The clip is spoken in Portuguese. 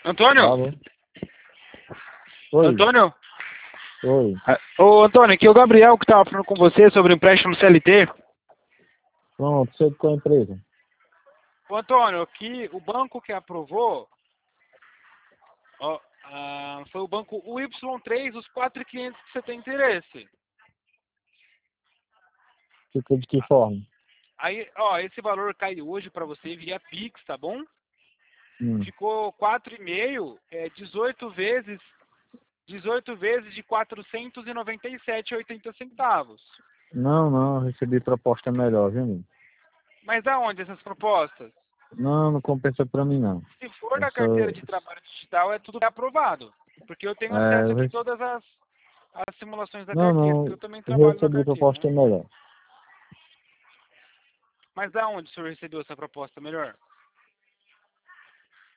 Antônio? Alô? Oi, Antônio? oi. Ô, Antônio, aqui é o Gabriel que estava falando com você sobre o empréstimo CLT. Pronto, sei qual é a empresa. Ô, Antônio, aqui o banco que aprovou ó, foi o banco UY3, os 4 clientes que você tem interesse. Fica de que forma? Aí, ó, esse valor cai hoje para você via Pix, tá bom? Ficou 4,5, 18 vezes de 497,80 centavos. Não, recebi proposta melhor, viu, amigo? Mas aonde essas propostas? Não compensa pra mim, não. Se for Eu da carteira sou... de trabalho digital, é tudo aprovado. Porque eu tenho É, acesso aqui a todas as simulações da carteira, não, porque eu também eu trabalho na recebi carteira, proposta né? melhor. Mas aonde o senhor recebeu essa proposta melhor?